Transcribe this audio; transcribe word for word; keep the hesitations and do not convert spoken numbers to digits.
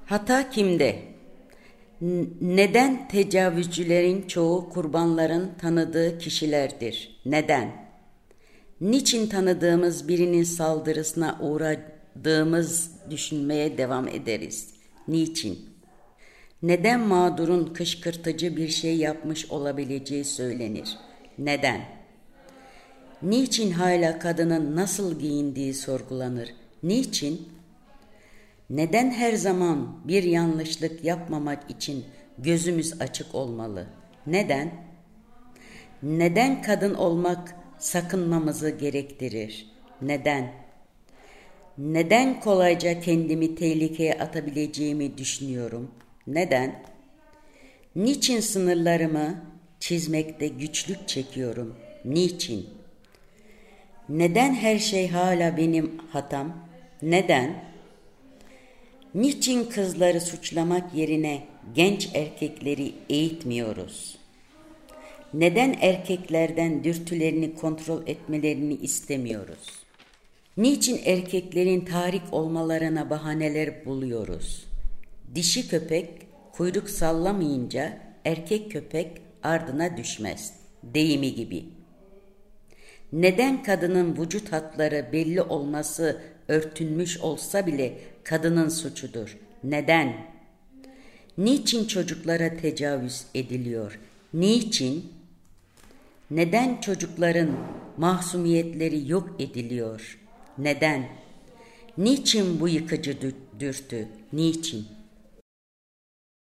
Hata kimde? N- Neden tecavüzcülerin çoğu kurbanların tanıdığı kişilerdir? Neden? Niçin tanıdığımız birinin saldırısına uğradığımız düşünmeye devam ederiz? Niçin? Neden mağdurun kışkırtıcı bir şey yapmış olabileceği söylenir? Neden? Niçin hala kadının nasıl giyindiği sorgulanır? Niçin? Neden her zaman bir yanlışlık yapmamak için gözümüz açık olmalı? Neden? Neden kadın olmak sakınmamızı gerektirir? Neden? Neden kolayca kendimi tehlikeye atabileceğimi düşünüyorum? Neden? Niçin sınırlarımı çizmekte güçlük çekiyorum? Niçin? Neden her şey hala benim hatam? Neden? Niçin kızları suçlamak yerine genç erkekleri eğitmiyoruz? Neden erkeklerden dürtülerini kontrol etmelerini istemiyoruz? Niçin erkeklerin tahrik olmalarına bahaneler buluyoruz? Dişi köpek kuyruk sallamayınca erkek köpek ardına düşmez deyimi gibi. Neden kadının vücut hatları belli olması örtünmüş olsa bile kadının suçudur? Neden? Niçin çocuklara tecavüz ediliyor? Niçin? Neden çocukların masumiyetleri yok ediliyor? Neden? Niçin bu yıkıcı dürtü? Niçin?